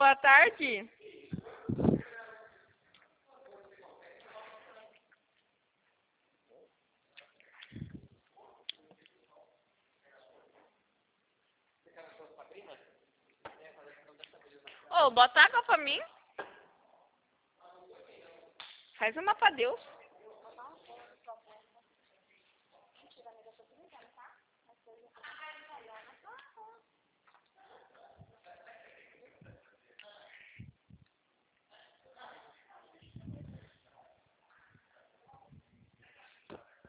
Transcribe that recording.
boa tarde. Ô, bota água pra mim. Faz uma pra Deus.